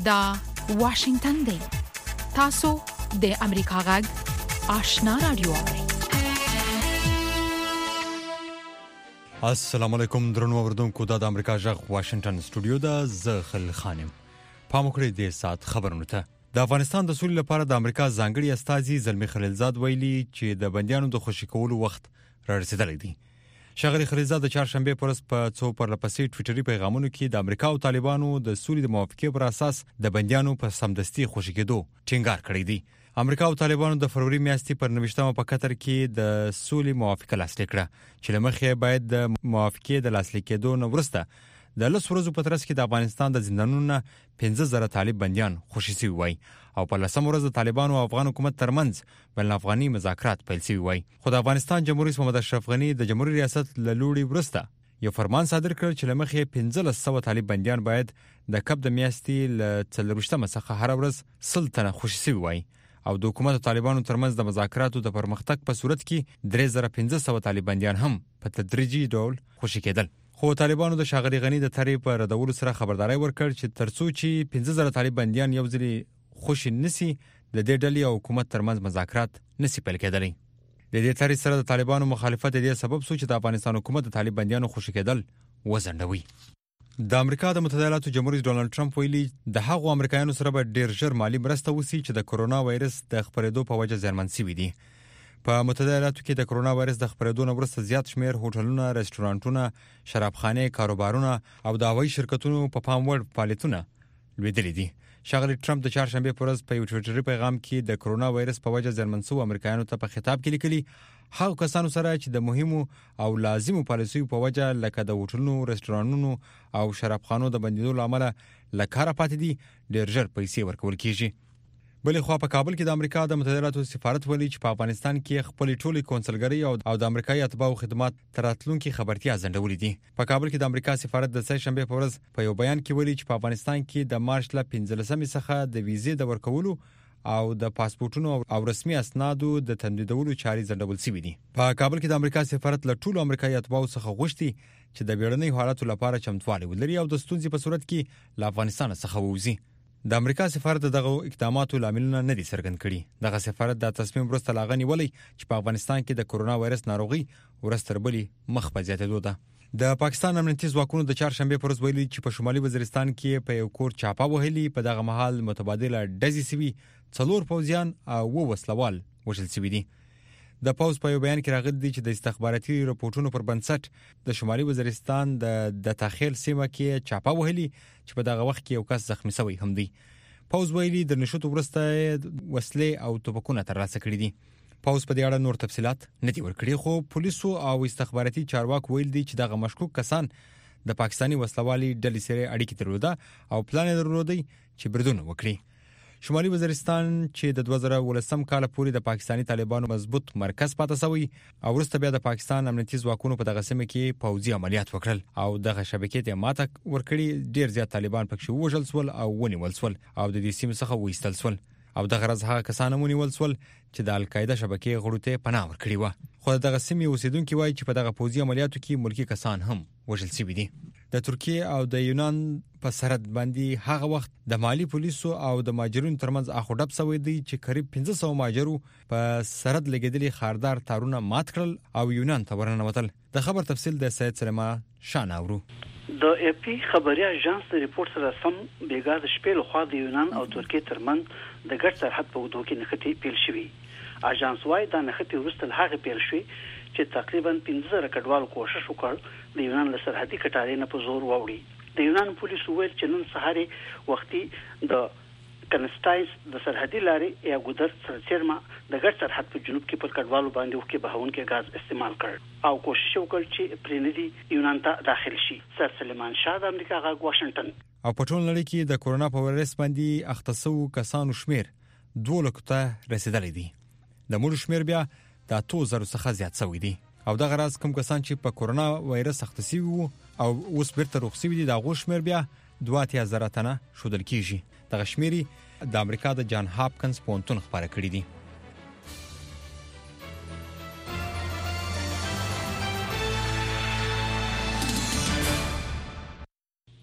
دا واشنگتن دی. تاسو د امریکا غږ آشنا رادیو. السلام علیکم درنو اوردونکو د امریکا غږ واشنگتن سټوډیو دا زخل خانم. پام وکړئ د سات خبرونه ته. د افغانستان د سولې لپاره د امریکا ځانګړي استازي زلمی خلیلزاد ویلي چې د بندیانو د خوشي کولو وخت را رسیدلی دی. ښاغلي خلیلزاد د چهارشنبه پر ورځ په څو پرلپسې ټویټري پیغامونو کې د امریکا او طالبانو د سولې د موافقې پر اساس د بندیانو په سمدستي خوشي کېدو ټینګار کړی دی. امریکا او طالبانو د فروری میاشتې پر 29مه په قطر کې د سولې موافقه لاسلیک کړه چې لمخې باید د موافقې د لاسلیک کېدو نه وروسته د 10 ورځو په ترڅ کې د افغانستان د زندانونو 15000 طالب بنديان خوشي شوي وای او په 10 ورځ د طالبانو او افغان حکومت ترمنځ بین افغاني مذاکرات پیل شوي وای. خو د افغانستان جمهوریت رئیس محمد اشرف غنی د جمهوریت ریاست له لوري وروسته یو فرمان صادر کړ چې لمخې 1500 طالب بنديان باید د کب د میاشتې له 40مه څخه هر ورځ 100 تنه خوشي شوي وای او د حکومت او طالبانو ترمنځ د مذاکراتو د پرمختګ په صورت کې 3500 طالب بنديان هم په تدریجي ډول خوشي کېدل. خو طالبانو د ښاغلي غنی د طرحې په ردولو سره خبرداري ورکړ چې ترڅو چې 15000 طالب بنديان یو ځل خوشي نسی د دې ډلې او حکومت ترمنځ مذاکرات نسی پیل کېدلی. د دې طرحې سره د طالبانو مخالفت دې سبب شو چې د افغانستان حکومت د طالب بنديانو خوشي کېدل وزندوي. د امریکا د متحده ایالاتو جمهوریت ډونالد ټرمپ ویلي د هغو امریکایانو سره به ډیر ژر مالی مرسته وسی چې د کرونا وایرس د خپرېدو په وجه زیانمن شوي دي. په متحده ایالاتو کې د کرونا وایرس د خپرېدو نه وروسته زیات شمیر هوټلونه، رستورانټونه، شرابخانې، کاروبارونه او د هوایي شرکتونو په پام وړ فعالیتونه لویدلي دي. ښاغلي ټرمپ د چهارشنبه پر ورځ په یو ټویټري پیغام کې د کرونا وایرس په وجه زیانمن شوو امریکایانو ته په خطاب کې لیکلي هغه کسانو سره چې د مهمو او لازمو پالیسیو په وجه لکه د هوټلونو، رستورانونو او شرابخانو د بندیدو لامل لکاره پاتې دي ډیر ژر پیسې ورکول کیږي. بلې خوا په کابل کې د امریکا د متحده ایالاتو سفارت ویلي چې په افغانستان کې خپل ټولې کونسلګرۍ او د امریکایي اتباعو خدمات تراتلونکو خبرتیا ځنډولې دي. په کابل کې د امریکا سفارت د سهشنبه په ورځ په یو بیان کې ویلي چې په افغانستان کې د مارچ ل 15مې څخه د ویزې د ورکولو او د پاسپورتونو او رسمي اسنادو د تمدیدولو چارې ځنډول شوې دي. په کابل کې د امریکا سفارت له ټولو امریکایي اتباعو څخه غوښتي چې د بیړنۍ حالاتو لپاره چمتووالی ولري او د ستونزې په صورت کې له افغانستان څخه ووځي. د امریکا سفارت دغه اقداماتو لاملونه نه دي څرګند کړي. دغه سفارت د تصمیم وروسته لاغني ولي چې په افغانستان کې د کرونا وایرس ناروغي ورستربلي مخ په زیاتېدو ده. د پاکستان امنیتي ځواکونو د چهارشنبه پر ورځ ویلي چې په شمالي وزیرستان کې په یو کور چاپه وهلي په دغه مهال متبادله ډزې سوي 4 پوځیان او وسلوال وژل شوي دي. د پوز په یو بیان کې راغلي دي چې د استخباراتي راپورټونو پر بنسټ د شمالي وزیرستان د تاخیل سیمه کې چاپه وهلي چې په دغه وخت کې یو کس زخمی شوی هم دی. پوز ویلي د نشوت ورسته وسلې او توپکونه ترلاسه کړي دي. پوز په دې اړه نور تفصيلات نه دي ورکړي خو پولیسو او استخباراتي چارواکو ویل دي چې دغه مشکوک کسان د پاکستاني وسلوالي ډلې سره اړیکې درلوده او پلان درلودي چې بردونه وکړي. شمالي وزیرستان چې د 2019 کال پورې د پاکستاني طالبانو مضبوط مرکز پاتې شوی او وروسته بیا د پاکستان امنیتي ځواکونو په دغه سیمه کې پوځي عملیات وکړل او دغه شبکې ته ماته ورکړي. ډیر زیات طالبان پکې وژل شول او ونیول شول او د دې سیمې څخه وایستل شول او دغه راز هغه کسان ونیول شول چې د القاعده شبکې غړو ته پناه ورکړي و. خو دغه سیمې اوسیدونکو وایي چې په دغه پوځي عملیاتو کې ملکی کسان هم وژل شوي دي. د ترکیه او د یونان په سرحد باندې هغه وخت د مالی پولیسو او د ماجرونو ترمنځ اخوډب شوی دی چې قریب 500 ماجرو په سرحد لګیدلي خاردار تارونه مات کړل او یونان ته ورننوتل. د خبر تفصیل د سید سلیما شاناورو. د اپی خبري اژانس ریپورت سره سم بیګا د شپې له خوا د یونان او ترکیه ترمنځ د ګډ سرحد په ودو کې نښتې پیل شوې. اژانس وايي دا نښتې وروسته هغه پیل شوې چې تقریبا 15000 کډوالو کوشش وکړ د یونان له سرحدي کټارې نه په زور ووړي. د یونان پولیسو ویل چې نن سهار وختي د کنسټایز د سرحدي لارې یا ګودر سرچرما د ګډ سرحد په جنوب کې پر کډوالو باندې وکي بهونکي غاز استعمال کړ او کوشش وکړ چې پرېندي یونان ته داخل شي. سر سلیمان شاه د امریکا غږ واشنگټن. او په ټول نړۍ کې د کرونا په وایرس باندې اخته شوو کسانو شمیر 2 لک ته رسیدلی دی. د مړو شمیر بیا د 2000 څخه زیات شوی دی او دغه راز کوم کسان چې په کرونا وایرس اخته شوي وو او اوس بیرته روغ شوي دي دغه شمیر بیا 2000 تنه شودل کیږي. دغه شمیرې د امریکا د جان هاپکنز پونتون خبره کړې دي.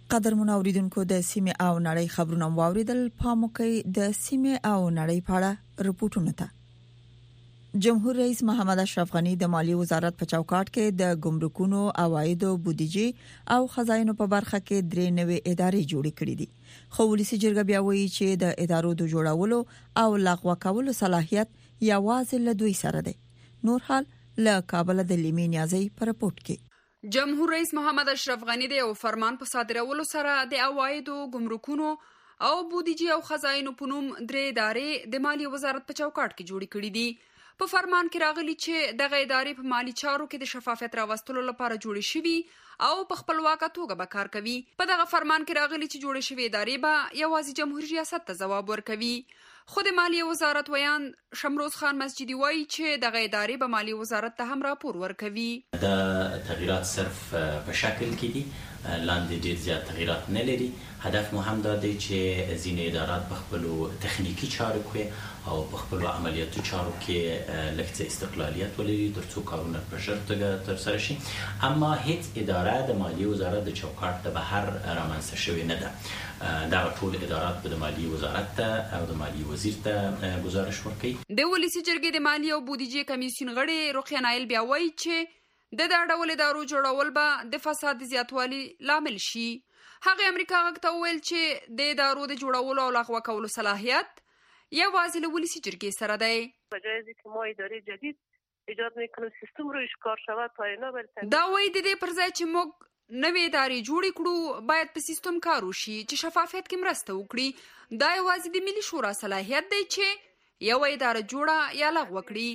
قدرمن اوریدونکو د سیمه او نړۍ خبرونه واوریدل. پام وکړئ د سیمه او نړۍ په اړه رپورټونه ته. جمهور رئیس محمد اشرف غنی د مالی وزارت په چوکاټ کې د ګمرکونو، عوایدو، بودیجې او خزاینو په برخه کې درې نوې ادارې جوړې کړې دي. خو ولسی جرګه بیا وایي چې د ادارو د جوړولو او لغوه کولو صلاحیت یوازې له دوی سره دی. نور حال له کابل د لیمې نیازي پر رپورټ کې. جمهور رئیس محمد اشرف غنی د یو فرمان په صادرولو سره د عوایدو، ګمرکونو او بودیجې او خزاینو په نوم درې ادارې د مالی وزارت په چوکاټ کې جوړې کړې دي. په فرمان کې راغلي چې دغه ادارې په مالی چارو کې د شفافیت راوستلو لپاره جوړې شوي او په خپلواکه توګه به کار کوي. په دغه فرمان کې راغلي چې جوړې شوي ادارې به یوازې جمهوریت ریاست ته ځواب ورکوي. خو د مالی وزارت ویان شمروز خان مسجدي وایي چې دغه ادارې به مالی وزارت ته هم راپور ورکوي. دا تغیرات صرف په شکل کې دي، لاندې ډیر زیات تغیرات نه لري. هدف مو هم دا دی چې ځینې ادارات په خپل تخنیکی چارو کې او په خپل عملیاتي چارو کې لږ استقلالیت ولري ترڅو کارونه په ژر توګه ترسره شي. اما هیڅ اداره د مالی وزارت د چوکاټ ته بهر رامنځته شوې نه ده. دا ټول ادارات په مالی وزارت ته او د مالی وزیر ته گزارش ورکړي. د ولسی جرګې د مالی او بودیجې کمیسیون غړي رقیه نایل بیا وایي چې د ډول ادارو جوړول به د فساد زیاتوالي لامل شي. هغه امریکا غږ ته ویل چې د ادارو د جوړولو او لغوه کولو صلاحیت یوازې له ولسی جرګې سره دی. بجایزی که ما اداره جدید ایجاد میکنیم سیستم رو اشکار شود تا اینا برسیم. دا وایي د دې پر ځای چې موږ نوې ادارې جوړې کړو باید په سیستم کار وشي چې شفافیت کې مرسته وکړي. دا یوازې د ملي شورا صلاحیت دی چې یو اداره جوړه یا لغوه کړي.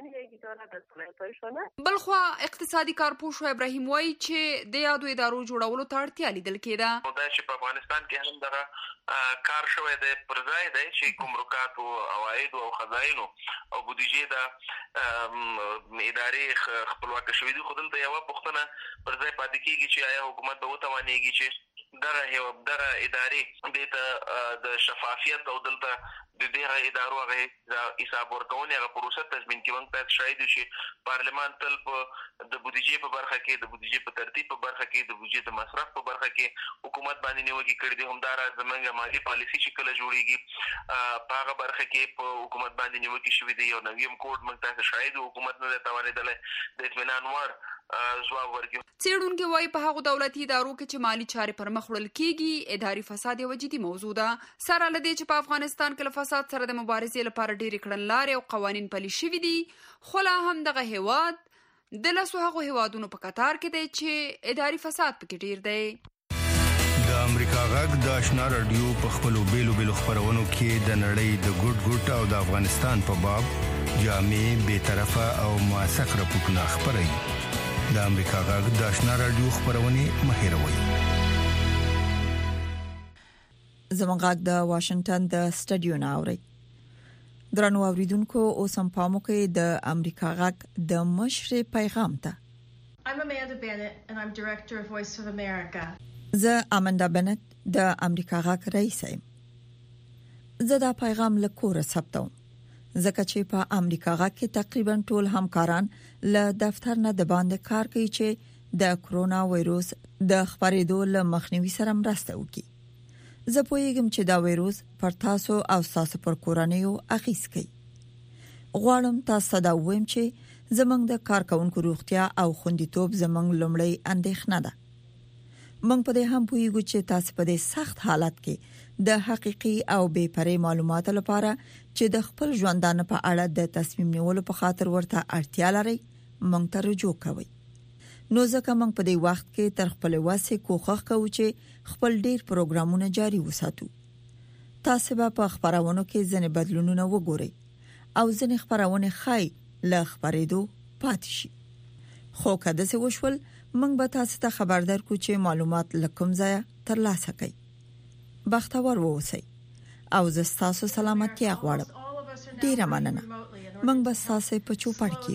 بلخوا اقتصادي کارپوه ابراهیم وایي چې د یادو ادارو جوړولو ته اړتیا لیدل کېده. دا چې په افغانستان کې هم دغه کار شوی دی پر ځای دی چې ګمرکات او عواید او خزاینو او بودیجې د ادارې خپلواک شوی دي. خو دلته یو پوښتنه پر ځای پاتې کیږي چې آیا حکومت به وتوانیږي چې دغه ادارې د شفافیت او دلته د دې ادارو هغه حساب ورکونې هغه پروسه تضمین کوي. موږ ته شاید شي پارلمان تل په د بودیجې په برخه کې، د بودیجې په ترتیب په برخه کې، د بودیجې د مصرف په برخه کې حکومت باندې نیوکې کړې دي. همدارا زمونږ مالي پالیسي چې کله جوړیږي په هغه برخه کې په حکومت باندې نیوکې شوې دي. یو نویم کوډ موږ ته شاید حکومت نه توانېدلی د اطمینان وړ ځواب ورکړي. څېړونکي وایي په هغو دولتي ادارو کې چې مالي چارې پر مخ وړل کېږي اداري فساد یوه جدي موضوع ده. سره له دې چې په افغانستان کې له فساد سره د مبارزې لپاره ډېرې کړنلارې او قوانین پلي شوي دي، خو لا هم دغه هیواد د لسو هغو هیوادونو په قطار کې دی چې اداري فساد پکې ډېر دی. د امریکا غږ د آشنا رادیو په خپلو بیلو خپرونو کې د نړۍ د ګډ او د افغانستان په باب جامع، بی‌طرفه او موثق راپورټونه خپروي. د امریکا غږ د آشنا رادیو خپرونې مه هېروئ. زموږ غږ د واشنگټن د سټډیو نه اوري. درنو اوریدونکو اوس هم پام وکړئ د امریکا غږ د مشر پیغام ته. I'm Amanda Bennett and I'm director of Voice of America. زه اماندا بنت د امریکا غږ رئیس یم. زه دا پیغام له کوره ثبتوم ځکه چې په امریکا غږ کې تقریبا ټول همکاران له دفتر نه د باندې کار کوي چې د کرونا وایروس د خپرېدو له مخنیوي سره مرسته وکړي. زه پوهیږم چې دا وایروس پر تاسو او تاسو پر کورنیو اغیز کوي. غواړم تاسو ته وایم چې زمونږ د کارکونکو روغتیا او خوندیتوب زمونږ لومړی اندېښنه ده. موږ په دې هم پوهیږو چې تاسو په دې سخت حالت کې د حقيقي او بے پرې معلوماتو لپاره چې د خپل ژوندانه په اړه د تصمیم نیولو په خاطر ورته اړتیا لرئ موږ ته رجوع کوئ. نو ځکه موږ په دې وخت کې تر خپل وسه کوښښ کوو چې خپل ډیر پروګرامونه جاري وساتو. تاسو به په خبرونو کې ځنې بدلونونه وګورئ او ځنې خبرونه خای له خبرېدو پاتې شي. خو کله چې وشول موږ به تاسو ته خبردار کو چې معلومات لکم ځای ترلاسه کړئ. بختور اوسئ او زه تاسو سلامتیا غواړم. ډیر مننه. موږ به تاسو په چوپړ کې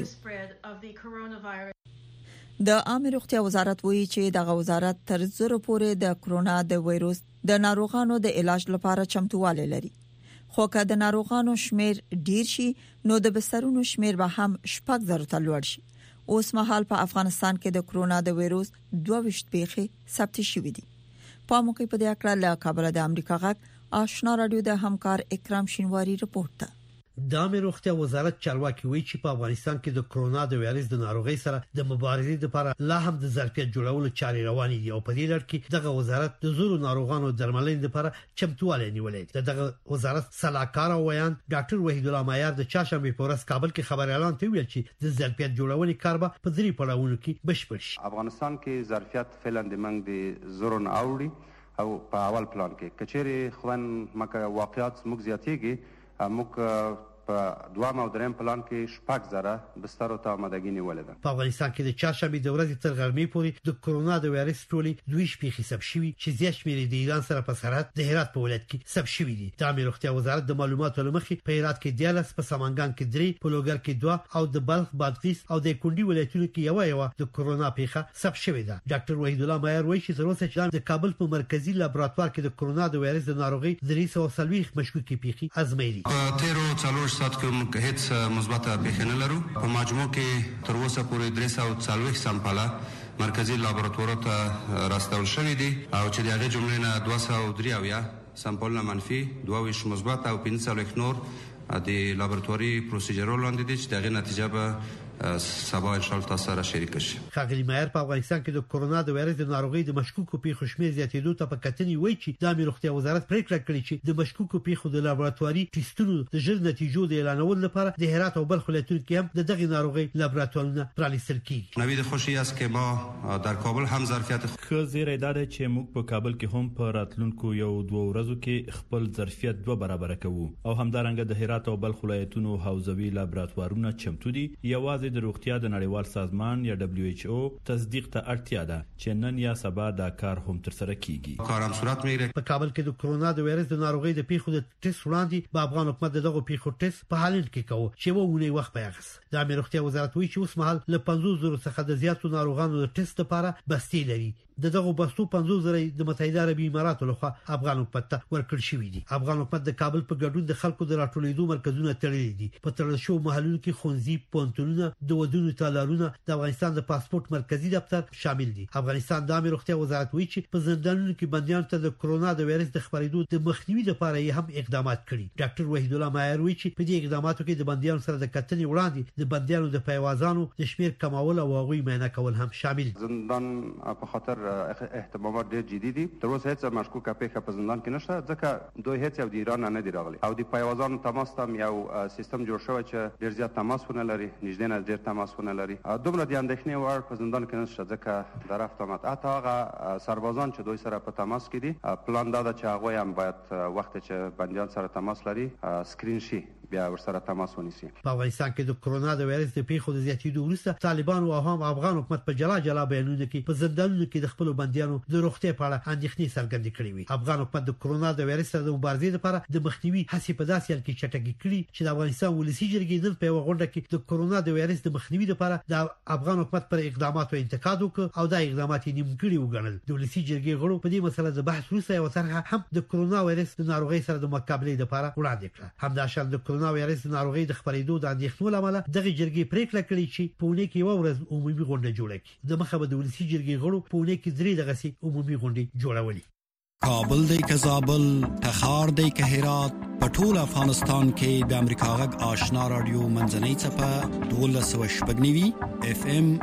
د عامه روغتیا وزارت وایي چې دغه وزارت تر زره پورې د کرونا د وایروس د ناروغانو د علاج لپاره چمتووالی لري. خو که د ناروغانو شمیر ډیر شي نو د بسترونو شمیر به هم 6,000 ته لوړ شي. اوس مهال په افغانستان کې د کرونا د وایروس 22 پیښې ثبت شوې دي. په موقع په دې اړه له کابل د امریکا غږ آشنا رادیو د همکار اکرام شینواری رپورت ده. د عامه روغتیا وزارت چارواکي وایي چې په افغانستان کې د کرونا د وایرس د ناروغۍ سره د مبارزې لپاره لا هم د ظرفیت جوړولو چارې روانې دي او په دې لړ کې دغه وزارت د زورو ناروغانو درملنې لپاره چمتووالی نیولې ده. دغه وزارت صلاحکار ویان ډاکټر وحید الله مایار د چاشنبه په ورځ کابل کې خبر اعلان ته ویل چې د ظرفیت جوړونې کار به په 3 پړاوونو کې بشپړ شي. افغانستان کې ظرفیت فعلا د منګ د زورو اوړي او په اول پلان کې کچېری خوان مکه واقعیت موږ زیاتېږي موږ په دوام او دریم پلان کې شپږ زره بستر ته آمادګي نیولې ده. په افغانستان کې د چاشنبه د ورځې تر غرمې پورې د کرونا د وایرس ټولې 2 شپې حساب شوي چې زیات شمېر د ایران سره په سرحد د هرات په ولایت کې ثبت شوي دي. د عامه روغتیا وزارت د معلوماتو لمخې په هرات کې 14 په سمنګان کې 3 په لوګر کې 2 او د بلخ بادغیس او د کونډي ولایتونو کې یو د کرونا پیښه ثبت شوې ده. ډاکټر وحید الله مایار وایي چې تر اوسه د کابل په مرکزی لابراتوار کې د کرونا د وایرس د ناروغۍ 340 مشکوکې پیښې ازمایلي. په 13 ساعت کې هیڅ مثبت پیښه نه لرو. په مجموع کې تر اوسه پورې 340 سامپله مرکزی لابراتوار ته راستول شوې دي او چې د هغه جملې نه 203 سامپلونه منفي 22 مثبت او 15 نور د لابراتواري پروسیجرونو لاندې دي چې دغه نتیجه به سبا ان شاء الله تاسو سره شریک شي. خاغلی مایر په افغانستان کې د کرونا د وایرس د ناروغۍ د مشکوکو پیښو شمېر زیاتېدو ته په کتنې وایي چې د عامه روغتیا وزارت پریکړه کړې چې د مشکوکو پیښو د لابراتواري ټیسټونو د ژر نتیجو د اعلانولو لپاره د هرات او بلخ ولایتونو کې هم دغه ناروغۍ لابراتوارونه پرانیستل کیږي. نوید خوشی است که ما در کابل هم ظرفیت خزیره داده چې موږ په کابل کې هم په راتلونکو 1-2 ورځو کې خپل ظرفیت 2 برابر کوو او همدارنګه د هرات او بلخ ولایتونو حوزوي لابراتوارونه چمتو دي. یوازې د روغتیا د نړیوال سازمان یا WHO تصدیق ته اړتیا ده چې نن یا سبا دا کار هم تر سره کیږي. کارم صورت میگیره. په کابل کې د کرونا د وایرس د ناروغۍ د پیښو د ټیسټ وړاندې په افغان حکومت دغه پیښو ټیسټ په حالت کې کوي چې وونه وخت پیغس. د امیر روغتیا وزارت وایي چې اوس مهال له 50,000 څخه د زیاتو ناروغانو د ټیسټ لپاره بستې لري. دغه بستو 50,000 د متحده عربی اماراتو لخوا افغان حکومت ته ورکړل شوې دي. افغان حکومت د کابل په ګډون د خلکو د راټولېدو مرکزونه تړلي دي. په تړل شو محلونو کې خونځي پونتونونه د ودونو تالارونه د افغانستان د پاسپورت مرکزی دفتر شامل دي. افغانستان د عامه روغتیا وزارت وایي چې په زندانونو کې بنديان ته د کرونا د وایرس د خپرېدو د مخنیوي لپاره یې هم اقدامات کړي. ډاکټر وحید الله مایار وایي چې په دې اقداماتو کې د بنديانو سره د کتنې وړاندې د بنديانو د پیوازانو د شمیر کمول او هغوی معاینه کول هم شامل. زندان په خاطر اهتمامات ډېر جدي دي. تر اوسه هیڅ مشکوکه پیښه په زندان کې نشته ځکه دوی هیڅ یو د ایران نه دی راغلي او د پیوازانو تماس ته یو سیستم جوړ شوی چې ډېر زیات تماسونه لري، نږدې نه ډېر تماسونه لري. دومره د اندېښنې وړ په زندان کې نشته ځکه در افتامات حتی هغه سربازان چې دوی سره په تماس کې دي پلان دا ده چې هغه هم باید وخت چې بنديان سره تماس لري سکرین شي بیا ورسره تماس ونیسي. په افغانستان کې د کرونا د وایرس د پیښو د زیاتېدو وروسته طالبان او هم افغان حکومت په جلا بیانونه کې په زندانونو کې د خپل بنديانو د روغتیا په اړه اندېښنې څرګندې کړې وي. افغان حکومت د کرونا د وایرس سره د مبارزې لپاره د مخنیوي هڅې په داسې حال کې چټکې کړې چې د افغانستان ولسی جرګې نن په غونډه کې د کرونا د وایرس د مخنیوي لپاره د افغان حکومت پر اقداماتو انتقاد وکړ او دا اقدامات یې نیمګړي وګڼل. د ولسی جرګې غړو په دې مسله د بحث وروسته یو طرحه هم د کرونا وایرس د ناروغۍ سره د مقابلې لپاره وړاندې کړه. همداشان د کرونا وایرس د ناروغۍ د خپرېدو د اندېښنو لامل دغه جرګې پریکړه کړې چې په ونه کې یو ورځ عمومي غونډه جوړه کړي. د مخه به د ولسی جرګې غړو په ونه کې 3 دغه عمومي غونډې جوړولې. کابل دی که زابل، تخار دی که هرات، په ټول افغانستان کې د امریکا غږ آشنا رادیو منځنۍ څپه 1290 FM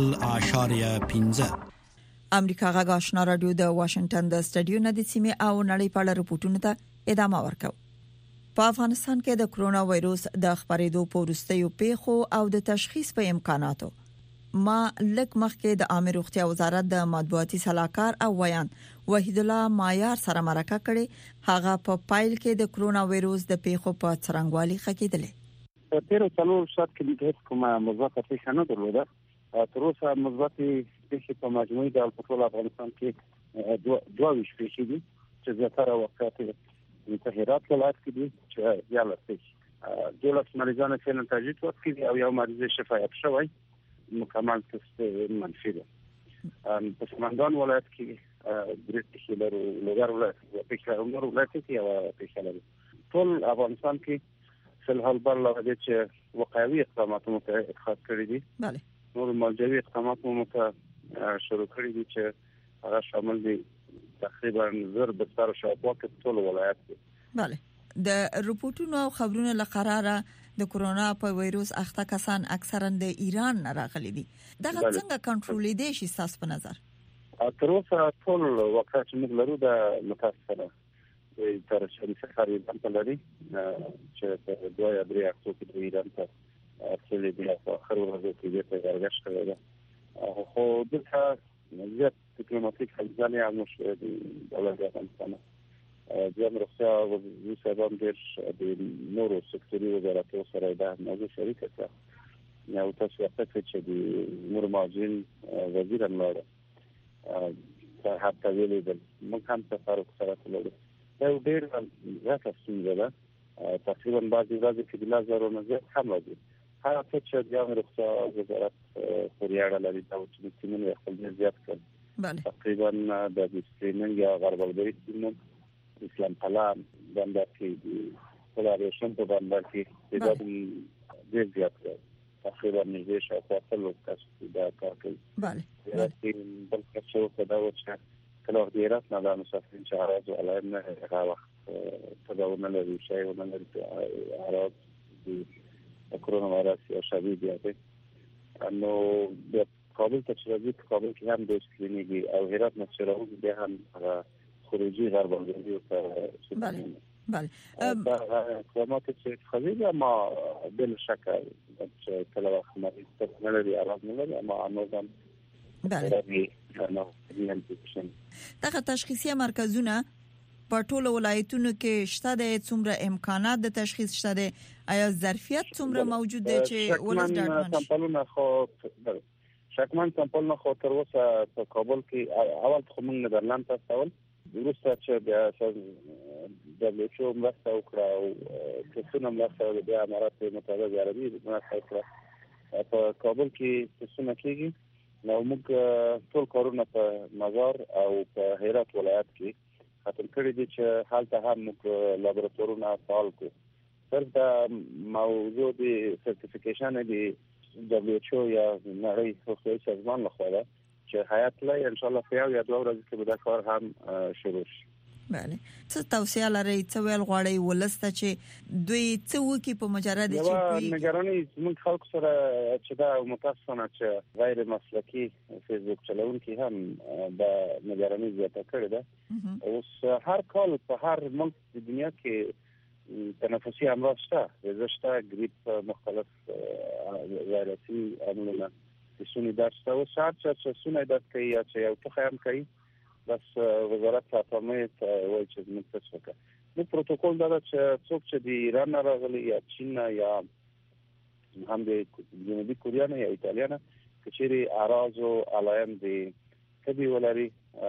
0.15. امریکا غږ آشنا رادیو د واشنگټن د سټډیو نه د سیمې او نړۍ په اړه رپورټونه ته ادامه ورکوي. په افغانستان کې د کرونا وایروس د خپرېدو په وروستیو پیښو او د تشخیص په امکاناتو ما لک مخکې د عامه روغتیا وزارت د مطبوعاتي صلاحکار او ویان وحید الله مایار سره مرکه کړي. هغه په پایل کې د کرونا وایروس د پیښو په څرنګوالي خکېدلې. په 13 ساعت کې د کومه مثبت پیښه نه درلوده. تر اوسه مثبت پیښې په مجموعي ډول په ټول افغانستان کې 22 پیښې دي چې زیاتره وقایع په هرات ولایت کې دي چې یا لته 12 مریضان چې نتایج ورکړي او یو مریض شفایت شوی مکمل تست منفي ده. په سمنګان ولایت کې درې پیښې لرو، لوګر ولایت کې پیښه نور ولایت کې یو پیښه لرو. ټول افغانستان کې فلحال بل لري چې وقایوي اقدامات مو اتخاذ کړی دي. بله نور مالجوي اقدامات مو شروع کړی دي چې هغه شامل دي تقریبا زر بستر شاوخوا کې ټول ولایت دي. بله د رپورټونو او خبرونو لقراره د کورونا په وایروس اخته کسان اکثرا د ایران راغلي دي. دا څنګه کنټرول دي شي تاسو په نظر؟ تر اوسه ټول وخت موږ لرو د متاسفانه تر شریف خریدان په لري چې په 2 یا 3 اکتوبر کې د ایران ته اصلي دی په اخر ورځو کې د ورګش کړی دا خو دغه زیات ډیپلوماټیک حلزانه هم شوه د دولت افغانستان د امریکا او د سبب د نورو سکتوري وزارتونو سره د موضوع شریک کړه نو تاسو ورته چې د نور ماجن وزیر امنیت په حتی ویلي د موږ هم تفاهم سره کولو دا ډېر راځي چې تقریبا بعضی ورځې کې د لازم نه زیات هم راځي هغه چې د امریکا وزارت خورياړه لري دا چې تیمونه خپل زیات کړ تقریبا د سټریمینګ یا غربلګری تیمون اسلام کلام باندې کې کولاریشن په باندې کې د دې زیات کړ تقریبا نږدې شاوخوا څلور کسان دا کار کوي. بله راځي بل څه څه دا و چې کله د ایران نه د مسافرین چې راځي علامه هغه وخت تداول نه لري شی ونه لري عرب د کرونا وایرس او شابه دی نو د کابل ته چې راځي کابل کې هم د کلینیکي او هرات نه چې راځي به هم خروجي غربلګری او بله دا کومه چې خلیل ما بل شک چې کله وخت مریض ته نه لري علاج نه لري اما انوزم دغه تشخیصي مرکزونه په ټولو ولایتونو کې شته د څومره امکانات د تشخیص شته د آیا ظرفیت څومره موجود دی چې ولس ډاډمن شي؟ سمپلونه خو شکمن سمپلونه خو تر اوسه په کابل کې اول خو موږ نیدرلند ته استول وروسته چې د دبليو مرسته وکړه او څونه مرسته د امارات متحده عربي مرسته وکړه په کابل کې څونه کېږي نو موږ ټول کارونه په مزار او په هرات ولایت کې ختم کړی دي چې حالته هم موږ لابراتوارونه فعال کړو صرف د موضوع د سرټیفیکیشن دی دبليو یا نړۍ روغتیايي سازمان لخوا ده چې حیات لای ان شاء الله په یو یا دوه ورځې کې به دا کار هم شروع شي. بله څه توصیه لري څه ویل غواړي ولسته چې دوی څه وکي په مجرد چې نگرانی موږ خلک سره چې دا متاسفانه چې غیر مسلکی فیسبوک چلونکي هم د نگرانی زیاته کړې ده اوس هر کال په هر ملک د دنیا کې تنفسي امراض شته زشته گریپ مختلف وایرسي عاملونه سونی درس او شاعر چې سونی درس کوي یا چې یو څه هم کوي بس وزارت ته وایي چې موږ څه وکړو نو پروتوکول دا چې څوک چې د ایران راغلي یا چین یا هم د جنوبي کوریا نه یا ایتالیا نه کچېری اراز او علائم دي کبي ولري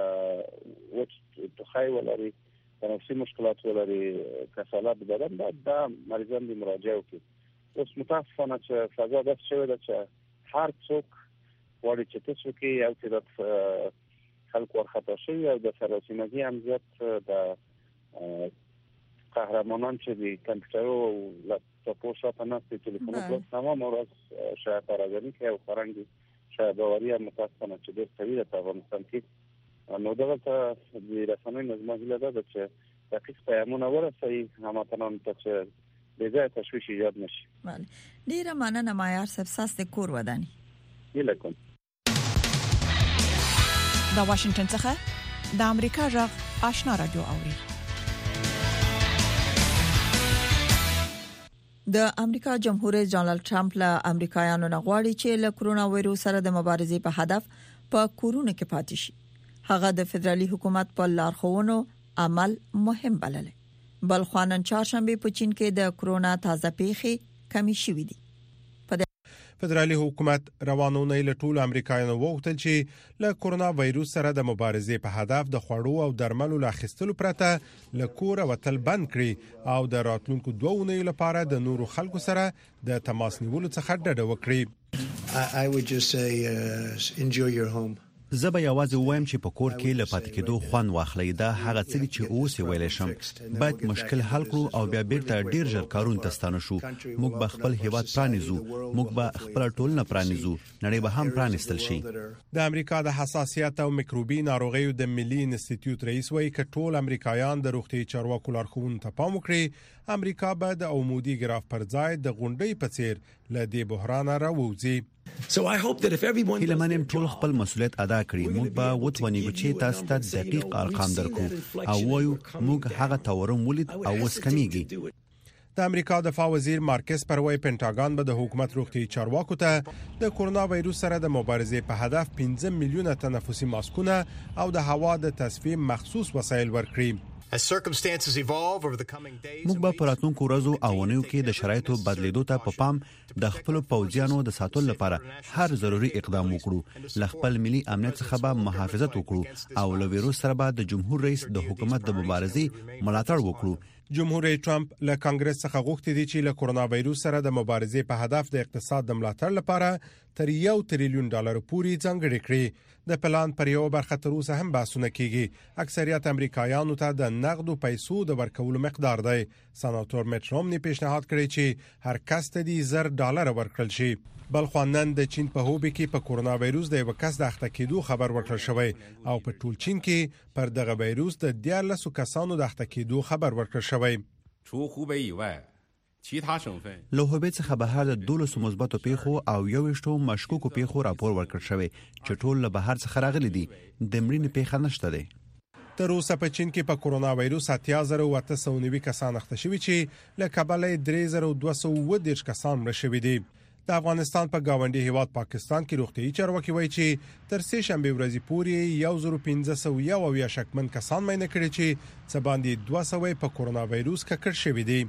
وڅ تخای ولري تنفسي مشکلات ولري کسالات بدن دا مریضان دي مراجعه وکړي اوس متاسفانه چې فضا د شوی ده چې هر څوک وړي چې تاسو کې یو څه خلک ورخطا شي او د سراسیمګي هم زیات د قهرمانان چې د کمپیوټر او لپټاپ شاته نه د ټلیفون په تمام ورځ شاید راځي کې او فرنګي شاید باوري متاسفانه چې د طویله په افغانستان کې نو دغه د رسنۍ نظم هیله ده چې دقیق پیغامونه ورسوي هماتنان ته چې د ځای تشویش ایجاد نشي. بله ډیره مننه مایار سبساس د کور ودانی. یلکم. د واشنگټن څخه د امریکا جغ آشنا رادیو اوري. د امریکا جمهور رئیس ډانلډ ټرمپ له امریکایانو نه غواړي چې له کرونا وایروس سره د مبارزې په هدف په کورونه کې پاتې شي. هغه د فدرالي حکومت په لارښوونو عمل مهم بلل. بل خوانن چهارشنبه په چین کې د کرونا تازه پیښې کمی شوې دي. فدرالي حکومت روانونه له ټول امریکایانو وغوښتل چې له کرونا وایروس سره د مبارزې په هدف د خوړو او درملو لا خستلو پرته له کور وتل بند کړي او د راتلونکو 2 اونیو لپاره د نورو خلکو سره د تماس نیولو څخه ډډه وکړي. I would just say enjoy your home. زه به یوازې وایم چې په کور کې له پاتې کېدو خوند واخلئ. دا هغه څه چې اوس ویلی شم. باید مشکل حل کړو او بیا بیرته ډیر ژر کارون ته ستانه شو. موږ به خپل هیواد پرانیزو، موږ به خپل ټولنه پرانیزو، نړۍ به هم پرانیستل شي. د امریکا د حساسیت او میکروبي ناروغیو د ملي انسټیټیوټ رئیس وایي چې ټول امریکایان د روغتي چارواکو لارښوونو ته پام وکړي. امریکا به د عمودي ګراف پر ځای د غونډۍ په څیر له دې بحران راووځي. هیله منم ټول خپل مسؤلیت ادا کړي. موږ به وتوانیږو چې تاسو ته دقیق ارقام درکو او وایو موږ هغه تورم ولید او اوس کمیږي. د امریکا دفاع وزیر مارکس پروي پینټاګان به د حکومت روغتي چارواکو ته د کورونا وایروس سره د مبارزې په هدف 15 میلیونه تنفسي ماسکونه او د هوا د تصفیه مخصوص وسایل ورکړي. موږ به په راتلونکو ورځو او اونیو کې د شرایطو بدلیدو ته په پام د خپل پوځیانو د ساتلو لپاره هر ضروري اقدام وکړو. ل خپل ملي امنیت څخه به محافظت وکړو او له وایروس سره به د جمهور رئیس د حکومت د مبارزې ملاتړ وکړو. جمهور رئیس ټرمپ له کانګرس څخه غوښتي دي چې له کورونا وایروس سره د مبارزې په هدف د اقتصاد د ملاتړ لپاره تر $1 تریلیون پورې ځانګړي کړي. د پلان پر یو برخه تر اوسه هم بحثونه کیږي. اکثریت امریکایانو ته د نقدو پیسو د ورکولو مقدار دی. سناتور میټ رومني پیشنهاد کړی چې هر کس ته $10,000 ورکړل شي. بل خوانن د چین په هوبې کې په کورونا وایروس د یو کس د اخته کېدو خبر ورکړل شوی او په ټول چین کې پر دغه وایروس د 14 کسانو د اخته کېدو خبر ورکړل شوی. له هوبې څخه بهر د 12 مثبتو پیښو او 21 مشکوکو پیښو راپور ورکړل شوی چې ټول له بهر څخه راغلي دي. د مړینې پیښه نشته ده. تر اوسه په چین کې په کورونا وایروس 7890 کسان اخته شوي چې له کبله 3220 کسان مړه شوي دي. د افغانستان په گاونډي هیواد پاکستان کې روغتي چارواکي وایي چې تر سه شنبه ورځې پورې 1501 شکمن کسان مینه کړي چې څه باندې 200 په کورونا وایروس ککړ شوي دي.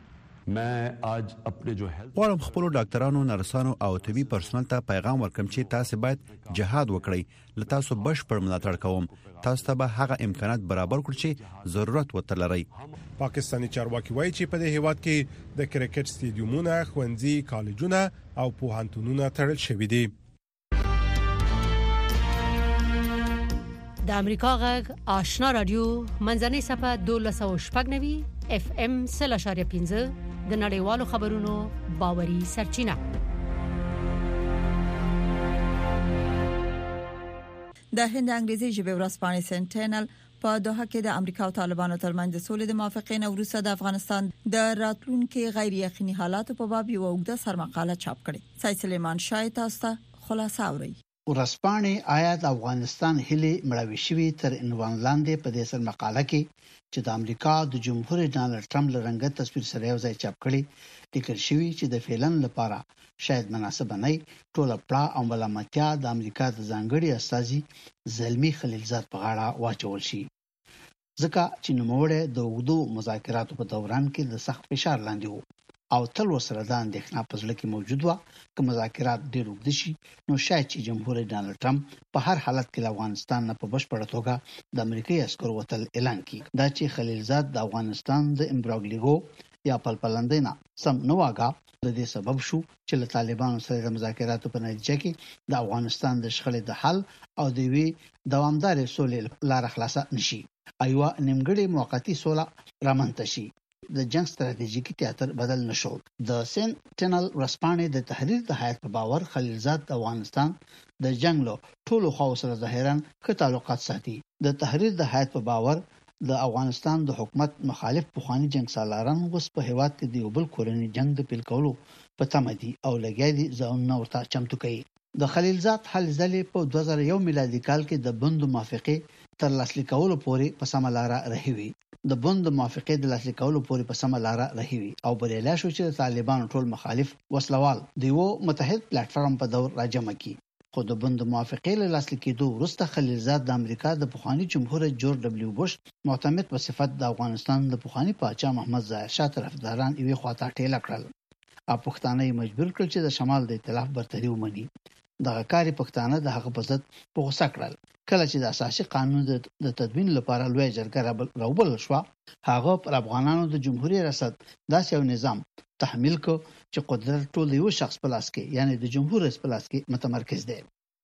غواړم خپل ډاکټرانو، نرسانو او طبي پرسنل ته پیغام ورکړم چې تاسو باید جهاد وکړئ. له تاسو بشپړ ملاتړ کوم. تاسو ته به هغه امکانات برابر کړئ چې ضرورت وته لرئ. پاکستاني چارواکي وایي چې په دې هیواد کې د کرکټ سټیډیومونه، ښوونځي، کالجونه او پوهنتونونه تړل شوي دي. د امریکا غږ آشنا رادیو منځنۍ صفه 1290 FM 0.5 د نړیوالو خبرونو باوري سرچینه. د هند انګریزي ژبې ورځپاڼې سنټینل په دوحه کې د امریکا او طالبانو ترمنځ د سولې د موافقې نه وروسته د افغانستان د راتلونکو غیر یقیني حالاتو په باب یو اوږده سرمقاله چاپ کړې. سید سلیمان شاه تاسو ته خلاصه اوري. ورځپاڼې آیا د افغانستان هلي مړاوي شوی تر عنوان لاندې په دې سرمقاله کې چې د امریکا د جمهور رئیس ډانلډ ټرمپ لرنګ تصویر سره یو ځای چاپ کړي لیکل شوی چې د فعلن لپاره شاید مناسب نه ټول پلا او ملامتیا د امریکا د ځانګړي استازي زلمی خلیلزاد په غاړه واچول شي. ځکه چې نوموړی د وګړو مذاکراتو په دوران کې د سخت فشار لاندې وو او تل وسره د اندېښنه په ځل کې موجود و چې مذاکرات ډېر وګړي شي نو شاید چې جمهور رئیس ډانلډ ټرمپ په هر حالت کې افغانستان نه په بشپړه توګه د امریکایي عسکرو وتل اعلان کړي. دا چې خلیلزاد د افغانستان د امبراګلیګو یا پلپلندینا سم نواګه د دې سبب شو چې له طالبانو سره د مذاکراتو په نتیجه کې د افغانستان د شخړې د حل او د وی دوامدار سولې لار خلاصه نشي. ایوا نیمګړې موقتی سوله رامنځته شي. د جنگ ستراتیژیکي تیاتر بدل نشو. د سنټینل ورځپاڼې د تحریر د هیئت په باور خلیلزاد د افغانستان د جنگ له ټولو خواو سره ظاهرا ښه تعلقات ساتي. د تحریر د هیئت په باور د افغانستان د حکومت مخالف پوخانی جنگ سالاران اوس په هیواد کې د یو بل کورنۍ جنگ د پیل کولو په تمه دي او لګیا دي ځانونه ورته چمتو کوي. د خلیلزاد حل ځلې په 2001 میلادي کال کې د بند موافقه تر لاسلیک کولو پورې په سم لار رهوي. د بند موافقه د لاسلیک کولو پورې په سم لار رهوي او بریالی شو چې طالبان ټول مخالف وسلوال دیو متحد پلیټ فارم په دور راجمع کی. خو د بند موافقه له لاسلیک کېدو وروسته خلیلزاد د امریکا د پخوانی جمهور رئیس جورج دبليو بوش معتمد په صفت د افغانستان د پخوانی پاچا محمد ظاهر شاه طرفداران یې خواته ټیله کړل. پښتانه مجبور کړل چې د شمال د ائتلاف برتري ومني. دغه کاری پښتانه د هغه په ضد په غوسه کړل. کله چې د اساسي قانون د تدوین لپاره لوی جرګه راوبل شو هغه پر افغانانو د جمهوریت ریاست داسې یو نظام تحمیل کو چې قدرت ټول یو شخص په لاس کې یعنی د جمهور رئیس په لاس کې متمرکز دی.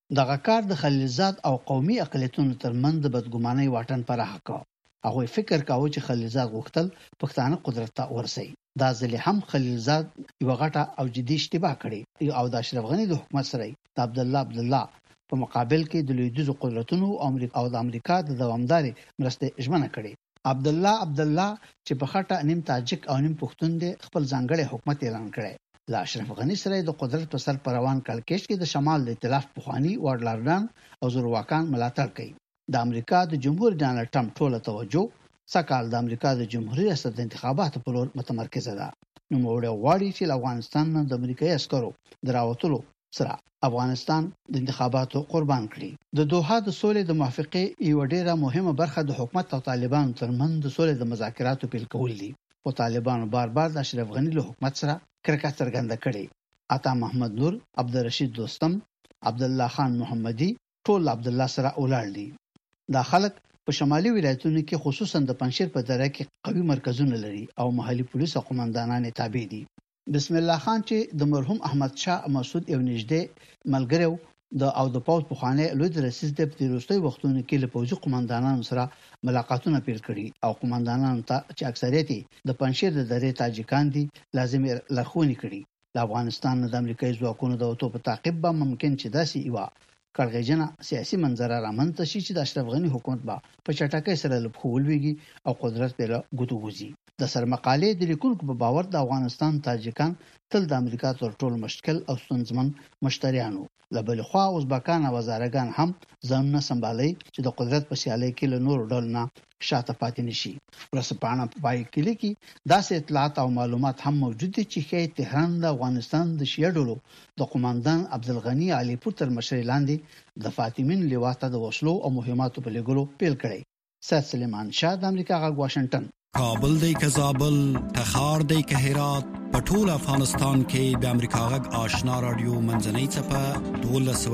دغه کار د خلیلزاد او قومي اقلیتونو ترمنځ د بدګمانۍ واټن پراخ کړ. هغه فکر کاوه چې خلیلزاد غوښتل پښتانه قدرت ته ورسي. دا ځل هم خلیلزاد یو غټه او جدي اشتباه کړې او د اشرف غنی د حکومت سره د عبدالله په مقابل کې د لویدیځو قدرتونو او د امریکا د دوامداري مرسته ژمنه کړې. عبدالله چې په خټه نیم تاجک او نیم پښتون دی خپل ځانګړی حکومت اعلان کړی. لا اشرف غنی سره د قدرت په سر پروان کلکش کې د شمال د ائتلاف پخوانی وارلارډان او زورواکان ملاتړ کوي. د امریکا د جمهور ډانلډ ټرمپ ټوله توجه سکهال د امریکا د جمهوریت ریاست انتخاباتو پر لور متمرکزه ده. نو موږ غواړي چې افغانستان د امریکایي عسکرو دراوتلو سره افغانستان د انتخاباتو قربان کړي. د دوحه د سولې د موافقې یو ډیره مهمه برخه د حکومت او طالبانو ترمنځ د سولې د مذاکراتو پیل کول دي. او طالبانو بار د اشرف غنی له حکومت سره کرکه څرګنده کړې. عطا محمد نور، عبدالرشید دوستم، عبدالله خان محمدي ټول عبدالله سره ولاړ دي. دا خلک په شمالي ولایتونو کې خصوصا د پنځشیر په دره کې قوي مرکزونه لري او محلي پولیس او قومندانان تابع دي. بسم الله خان چې د مرحوم احمد شاه مسعود یو نږدې ملګری د پوز په خانه لوی رئیس د پیروستي وختونو کې له پوزي قومندانانو سره ملاقاتونه پیل کړي او قومندانانو ته چې اکثریت د پنځشیر د درې تاجکان دي لازم لارښوونې کړي. د افغانستان د امریکایي ځواکونو د اوتو په تعقیب به ممکن چې داسې یو کړغېجنه سیاسي منظره رامنځته شي چې د اشرف غنی حکومت به په چټکۍ سره لپخول ویږي او قدرت په ګوتو وځي. د سرمقالې د لیکونکو په باور د افغانستان تاجکان تل د امریکا تر ټولو مشکل او ستونزمن مشتریانو. لبل خو ازبکان او وزارګان هم ځانونه سمبالي چې د قدرت په سیالۍ کې له نور ډول نه شاته پاتې نشي. ورسپانه پای کې لیکي داسې اطلاعات او معلومات هم موجود دي چې ښایي تهران د افغانستان د شیعه ډلو د قومندان عبدالغنی علي پور تر مشرۍ لاندې د فاطمین لواطه د وسلو او مهماتو په لګولو پیل کړی. سید سلیمان شاه د امریکا غږ واشنگټن. کابل دی که زابل، تخار دی که هرات، په ټول افغانستان کې د امریکا غږ آشنا رادیو منځنۍ څپه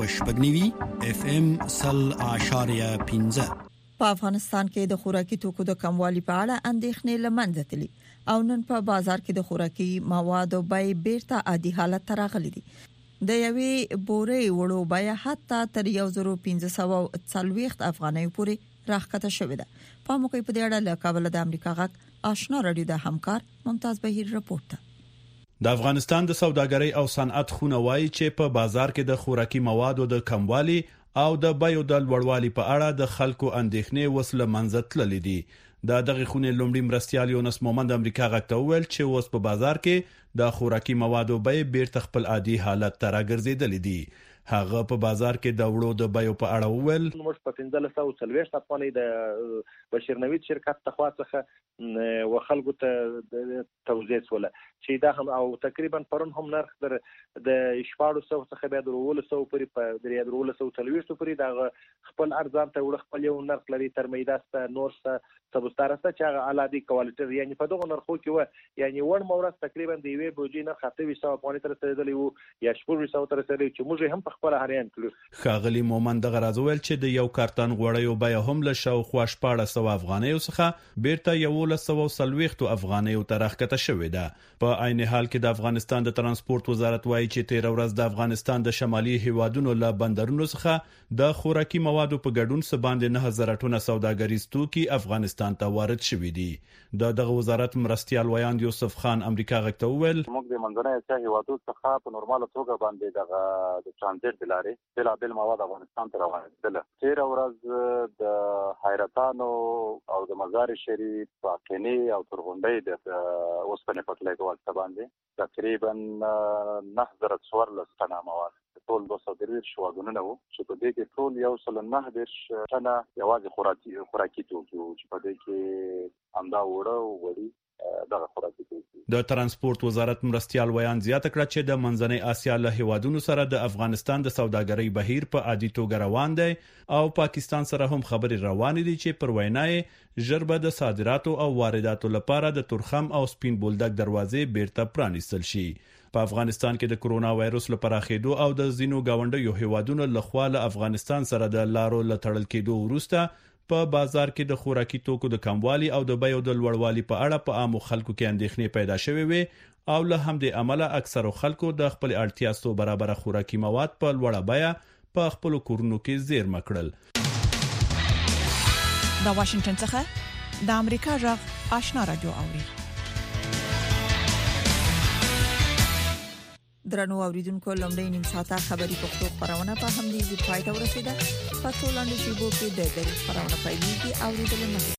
1290 FM 0.15. په افغانستان کې د خوراکي توکو د کموالي په اړه اندېښنې لمنځه تللي او نن په بازار کې د خوراکي موادو بیې بیرته عادي حالت ته راغلي دي. د یوې بورې وړو بیه حتی تر 1540 افغانۍ پورې راښکته شوې ده. په موقع په دې اړه له کابل د امریکا غږ آشنا رادیو د همکار ممتاز بهیر رپورټ. د افغانستان د سوداګرۍ او صنعت خونه وایي چې په بازار کې د خوراکي موادو د کموالي او د بیو د لوړوالي په اړه د خلکو اندېښنې وسله منځ تللې دي. د دغه خونې لومړی مرستيال یونس مومند امریکا غږ ته وویل چې اوس په بازار کې د خوراکي موادو بیې بیرته خپل عادي حالت ته راګرځېدلې دي. هغه په بازار کې د وړو د بیو په اړه وویل موږ په 1540 افغانۍ د بشیر نوید شرکت تخوا څخه وخلکو ته توزیع ولا چې دا هم او تقریبا پرون هم نرخ د 1400 څخه به د 200 پورې په 330 پورې دا خپل ارزان ته وړ خپل یو نرخ لري تر میداسته نورسته سبستارسته چې هغه اعلی کوالټي یعنی په دغه نرخو کې و یعنی ور مورس تقریبا د یوې بوجي نه 700 افغانۍ تر رسیدلی وو یا 400 تر رسیدلی چې موږ هم خپل هریان کړو. خاغلی مومند غراز ویل چې د یو کارتن غوړیو بیه هم له شاوخوا 1400 افغانۍ څخه بیرته 1140 افغانۍ ته راښکته شوې ده. په عین حال کې د افغانستان د ترانسپورت وزارت وایي چې 13 ورځ د افغانستان د شمالي هیوادونو له بندرونو څخه د خوراکي موادو په ګډون سباند 9000 ټنه سوداګریز توکي افغانستان ته وارد شوي دي. دغه وزارت مرستيال ویاند یوسف خان امریکا غږ ته وویل موږ د منځنۍ اسیا هیوادو څخه په نورماله توګه باندې د ترانزیت لارې بل مواد افغانستان ته راوړل. 13 ورځ د حیرتانو او د مزار شریف واقعي او ترغونډي د اوسپنې پټلۍ په واسطه باندې تقریبا 9014 ټنه مواد ټول 230 شواګونه وو چې په دې کې ټول 109 ټنه یوازې خوراکي توکي وو چې په دې کې همدا وړي دغه خوراکي توکي. د ترانسپورت وزارت مرستيال ویان زیاته کړه چې د منځنۍ اسیا له هیوادونو سره د افغانستان د سوداګرۍ بهیر په عادي توګه روان دی او پاکستان سره هم خبرې روانې دي چې پر وینای ژربه د صادراتو او وارداتو لپاره د تورخم او سپین بولدک دروازې بیرته پرانیستل شي. په افغانستان کې د کرونا وایروس لپاره خېدو او د زینو گاونډیو هیوادونو لخوا له افغانستان سره د لارو لټړل کېدو وروسته په بازار کې د خوراکي توکو د کموالي او د بیو د لوړوالي په اړه په عامو خلکو کې اندېښنې پیدا شوې وي او له همدې عمله اکثرو خلکو د خپل اړتیا سره برابر خوراکي مواد په لوړه بیه په خپل کورونو کې زیرمه کړل. د واشنگټن څخه د امریکا غږ آشنا رادیو اوري. درنو اوریدونکو لمړی نیم ساعته خبري پښتو خبرونه په همدې ځای ته ورسیده. په ټولنیزو شبکو کې د خبرونه پیلېږي اوریدل نه